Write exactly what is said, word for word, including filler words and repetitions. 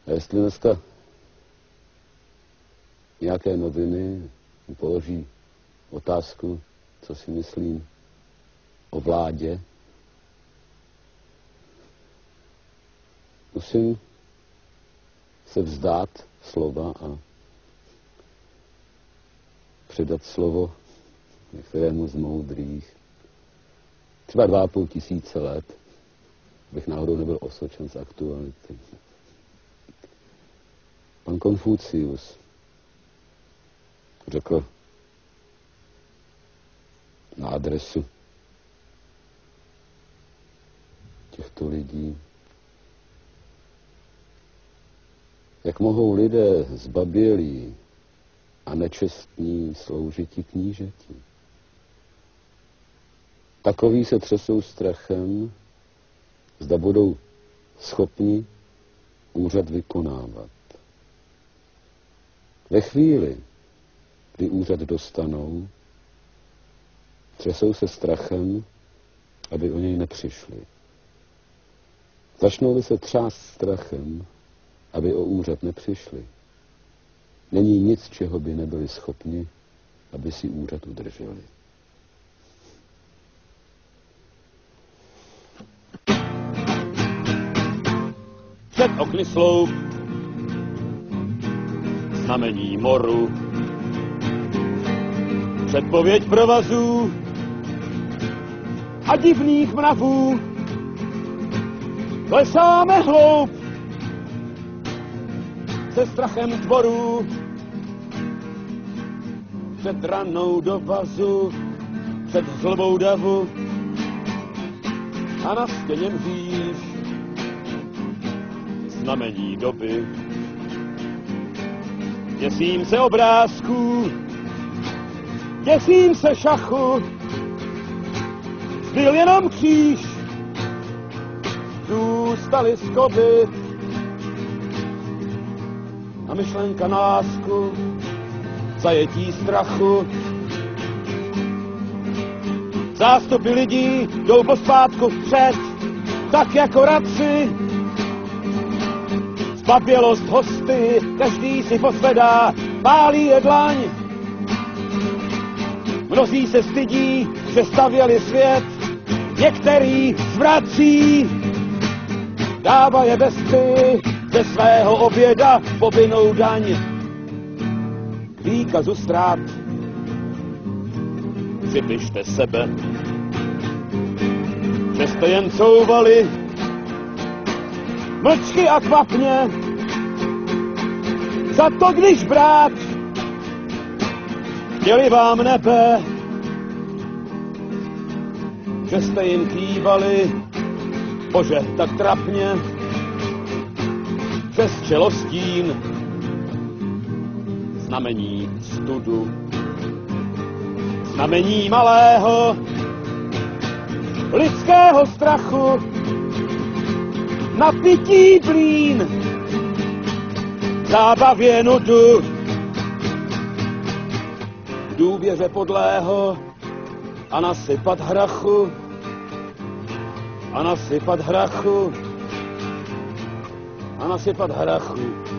A jestli dneska nějaké noviny položí otázku, co si myslím o vládě, musím se vzdát slova a předat slovo některému z moudrých. Třeba dva a půl tisíce let, abych náhodou nebyl osočen z aktuality. Pan Konfucius řekl na adresu těchto lidí, jak mohou lidé zbabělí a nečestní sloužiti knížeti. Takoví se třesou strachem, zda budou schopni úřad vykonávat. Ve chvíli, kdy úřad dostanou, třesou se strachem, aby o něj nepřišli. Začnou-li se třást strachem, aby o úřad nepřišli, není nic, čeho by nebyli schopni, aby si úřad udrželi. Před okny sloup, znamení moru, předpověď provazů a divných mravů. Klesáme hloub se strachem tvorů, před ranou do vazu, před zlobou davu a na stěně mříž znamení doby. Děsím se obrázků, děsím se šachu, zbyl jenom kříž, zůstaly skoby a myšlenka lásku, zajetí strachu. Zástupy lidí jdou pospátku vpřed, tak jako radci. Zbabělost hosty, každý si posvedá, pálí je dlaň. Mnozí se stydí, že stavěli svět, některý zvrací. Dává je bezpy, ze svého oběda povinnou daň. K výkazu ztrát připište sebe, že jste jen couvali mlčky a kvapně. Za to, když brát chtěli vám nebe, že jste jim kývali, Bože, tak trapně, přes čelostín znamení studu, znamení malého lidského strachu, napití blín, zábavě nudu, k důvěře podlého a nasypat hrachu, a nasypat hrachu, a nasypat hrachu.